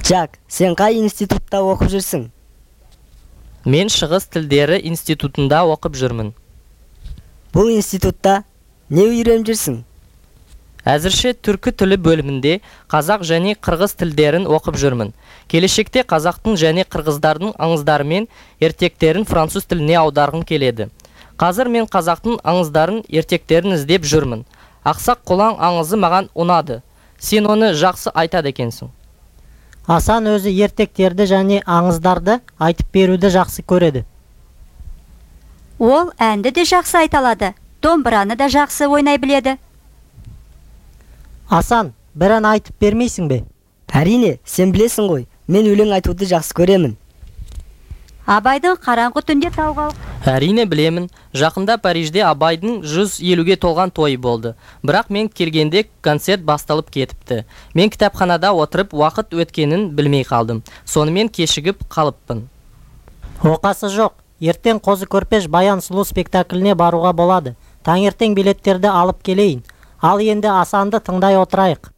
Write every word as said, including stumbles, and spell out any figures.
Жак, сен қай институтта оқып жүрсің? Мен Шығыс тілдері институтында оқып жүрмін. Бұл институтта не үйреніп жүрсің? Әзірше түркі тілі бөлімінде қазақ және қырғыз тілдерін оқып жүрмін. Келешекте қазақтың және қырғыздардың аңыздары мен ертектерін француз тіліне аударғым келеді. Қазір мен қазақтың аңыздарын, ертектерін іздеп жүрмін. Ақсақ қолаң аңызы маған ұнады. Сен оны жақсы айтады екенсің. Асан өзі ертектерді және аңыздарды айтып беруді жақсы көреді. Ол әнді де жақсы айта алады, домбыраны да жақсы ойнай біледі. Асан, бір ән айтып бермейсің бе? Әрине, сен білесің ғой, мен өлең айтуды жақсы көремін. Абайдың қараңғы түнде тауға. Әрине білемін. Жақында Парижде Абайдың жүз елуге толған тойы болды. Бірақ мен келгенде концерт басталып кетіпті. Мен кітапханада отырып уақыт өткенін білмей қалдым. Сонымен кешігіп қалыппын. Оқасы жоқ. Ертең Қозы көрпеш Баян сұлу спектакліне баруға болады. Таңертең билеттерді алып келейін. Ал енді Асанды тыңдай отырайық.